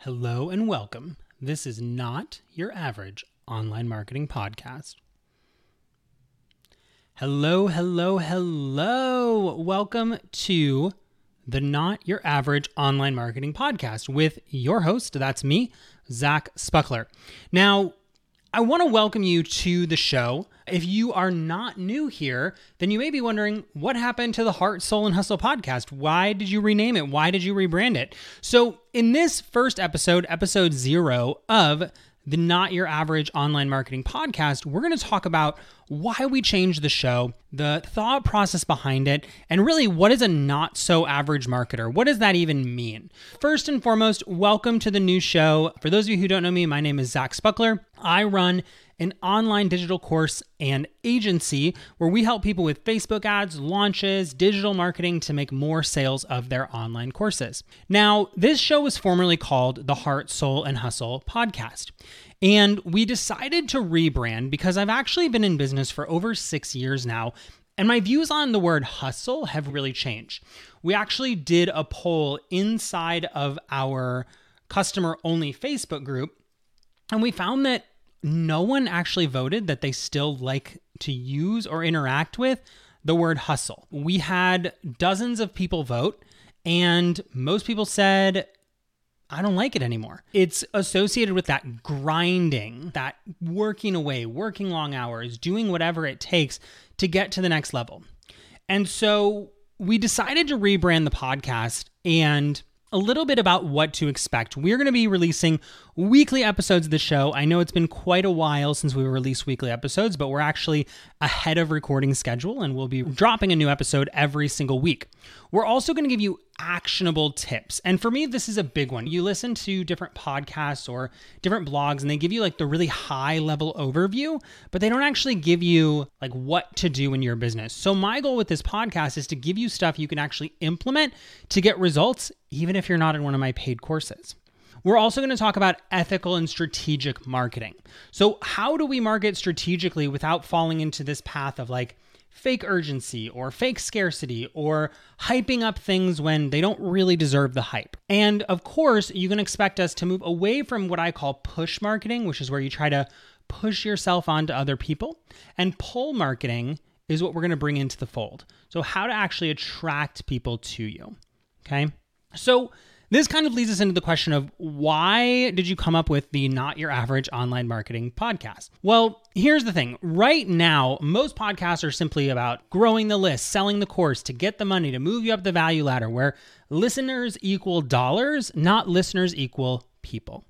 Hello and welcome. This is not your average online marketing podcast. Hello. Welcome to the Not Your Average Online Marketing Podcast with your host, that's me, Zach Spuckler. Now, I want to welcome you to the show. If you are not new here, then you may be wondering what happened to the Heart, Soul, and Hustle podcast. Why did you rename it? Why did you rebrand it? So in this first episode, episode 0 of the Not Your Average Online Marketing Podcast, we're going to talk about why we changed the show, the thought process behind it, and really what is a not so average marketer? What does that even mean? First and foremost, welcome to the new show. For those of you who don't know me, my name is Zach Spuckler. I run an online digital course and agency where we help people with Facebook ads, launches, digital marketing to make more sales of their online courses. Now, this show was formerly called the Heart, Soul, and Hustle podcast. And we decided to rebrand because I've actually been in business for over 6 years now, and my views on the word hustle have really changed. We actually did a poll inside of our customer-only Facebook group, and we found that no one actually voted that they still like to use or interact with the word hustle. We had dozens of people vote, and most people said, I don't like it anymore. It's associated with that grinding, that working away, working long hours, doing whatever it takes to get to the next level. And so we decided to rebrand the podcast and a little bit about what to expect. We're going to be releasing weekly episodes of the show. I know it's been quite a while since we released weekly episodes, but we're actually ahead of recording schedule and we'll be dropping a new episode every single week. We're also going to give you actionable tips. And for me, this is a big one. You listen to different podcasts or different blogs and they give you like the really high level overview, but they don't actually give you like what to do in your business. So my goal with this podcast is to give you stuff you can actually implement to get results, even if you're not in one of my paid courses. We're also going to talk about ethical and strategic marketing. So how do we market strategically without falling into this path of like fake urgency or fake scarcity or hyping up things when they don't really deserve the hype? And of course, you can expect us to move away from what I call push marketing, which is where you try to push yourself onto other people. And pull marketing is what we're going to bring into the fold. So how to actually attract people to you. Okay. So this kind of leads us into the question of why did you come up with the Not Your Average Online Marketing Podcast? Well, here's the thing. Right now, most podcasts are simply about growing the list, selling the course to get the money, to move you up the value ladder, where listeners equal dollars, not listeners equal people.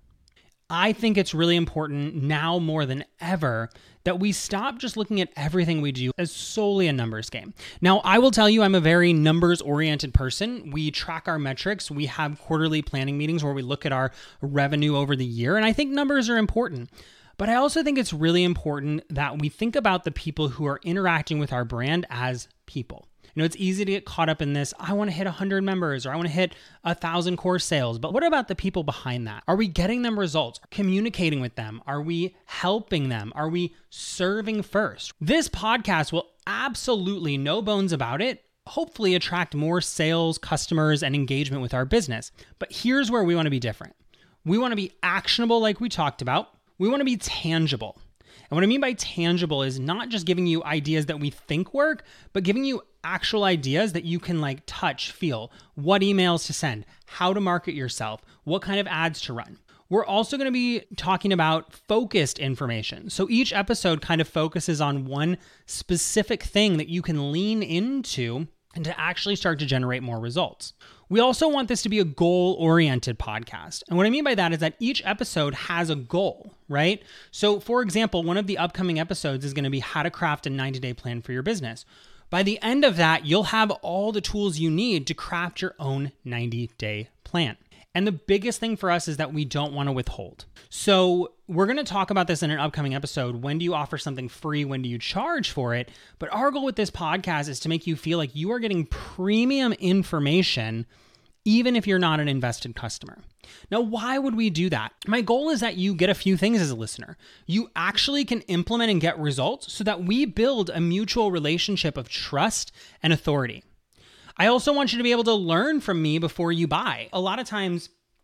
I think it's really important now more than ever that we stop just looking at everything we do as solely a numbers game. Now, I will tell you, I'm a very numbers-oriented person. We track our metrics. We have quarterly planning meetings where we look at our revenue over the year, and I think numbers are important. But I also think it's really important that we think about the people who are interacting with our brand as people. You know, it's easy to get caught up in this, I want to hit 100 members or I want to hit 1,000 course sales. But what about the people behind that? Are we getting them results? Communicating with them? Are we helping them? Are we serving first? This podcast will absolutely, no bones about it, hopefully attract more sales, customers, and engagement with our business. But here's where we want to be different. We want to be actionable like we talked about. We want to be tangible. And what I mean by tangible is not just giving you ideas that we think work, but giving you actual ideas that you can like touch, feel, what emails to send, how to market yourself, what kind of ads to run. We're also going to be talking about focused information. So each episode kind of focuses on one specific thing that you can lean into and to actually start to generate more results. We also want this to be a goal-oriented podcast. And what I mean by that is that each episode has a goal, right? So for example, one of the upcoming episodes is going to be how to craft a 90-day plan for your business. By the end of that, you'll have all the tools you need to craft your own 90-day plan. And the biggest thing for us is that we don't want to withhold. So we're going to talk about this in an upcoming episode. When do you offer something free? When do you charge for it? But our goal with this podcast is to make you feel like you are getting premium information, even if you're not an invested customer. Now, why would we do that? My goal is that you get a few things as a listener. You actually can implement and get results so that we build a mutual relationship of trust and authority. I also want you to be able to learn from me before you buy. A lot of times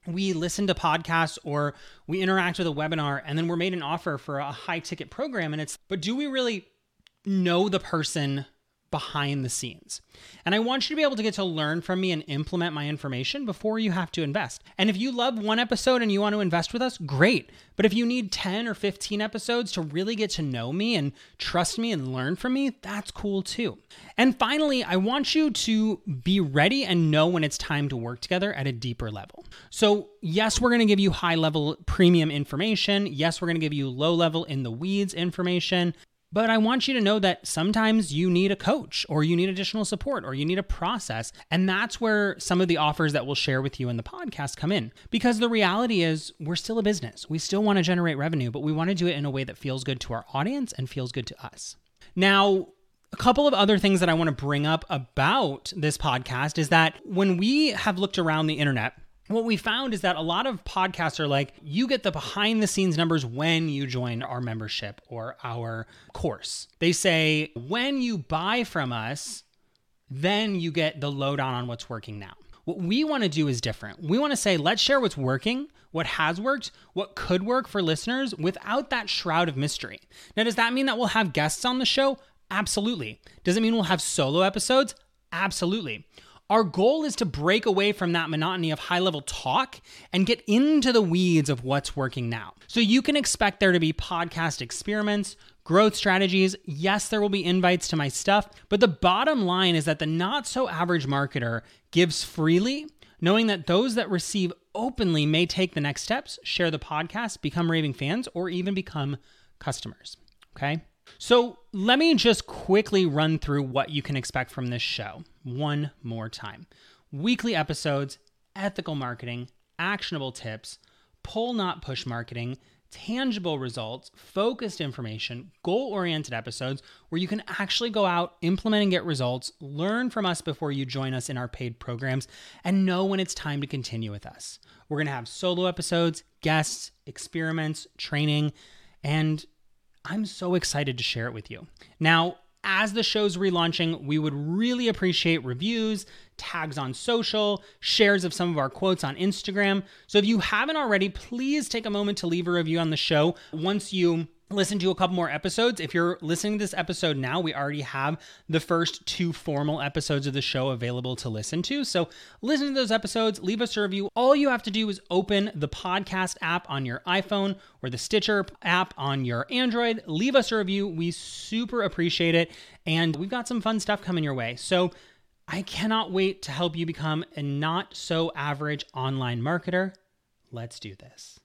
we listen to podcasts or we interact with a webinar and then we're made an offer for a high ticket program. But do we really know the person behind the scenes? And I want you to be able to get to learn from me and implement my information before you have to invest. And if you love one episode and you want to invest with us, great. But if you need 10 or 15 episodes to really get to know me and trust me and learn from me, that's cool too. And finally, I want you to be ready and know when it's time to work together at a deeper level. So yes, we're going to give you high level premium information. Yes, we're going to give you low level in the weeds information. But I want you to know that sometimes you need a coach or you need additional support or you need a process. And that's where some of the offers that we'll share with you in the podcast come in. Because the reality is we're still a business. We still want to generate revenue, but we want to do it in a way that feels good to our audience and feels good to us. Now, a couple of other things that I want to bring up about this podcast is that when we have looked around the internet, what we found is that a lot of podcasts are like, you get the behind the scenes numbers when you join our membership or our course. They say, when you buy from us, then you get the lowdown on what's working now. What we want to do is different. We want to say, let's share what's working, what has worked, what could work for listeners without that shroud of mystery. Now, does that mean that we'll have guests on the show? Absolutely. Does it mean we'll have solo episodes? Absolutely. Our goal is to break away from that monotony of high-level talk and get into the weeds of what's working now. So you can expect there to be podcast experiments, growth strategies. Yes, there will be invites to my stuff, but the bottom line is that the not-so-average marketer gives freely, knowing that those that receive openly may take the next steps, share the podcast, become raving fans, or even become customers, okay? So let me just quickly run through what you can expect from this show one more time. Weekly episodes, ethical marketing, actionable tips, pull not push marketing, tangible results, focused information, goal-oriented episodes where you can actually go out, implement and get results, learn from us before you join us in our paid programs, and know when it's time to continue with us. We're going to have solo episodes, guests, experiments, training, and I'm so excited to share it with you. Now, as the show's relaunching, we would really appreciate reviews, tags on social, shares of some of our quotes on Instagram. So if you haven't already, please take a moment to leave a review on the show. Once you listen to a couple more episodes, if you're listening to this episode now, we already have the first 2 formal episodes of the show available to listen to. So listen to those episodes, leave us a review. All you have to do is open the podcast app on your iPhone or the Stitcher app on your Android. Leave us a review. We super appreciate it. And we've got some fun stuff coming your way. So I cannot wait to help you become a not so average online marketer. Let's do this.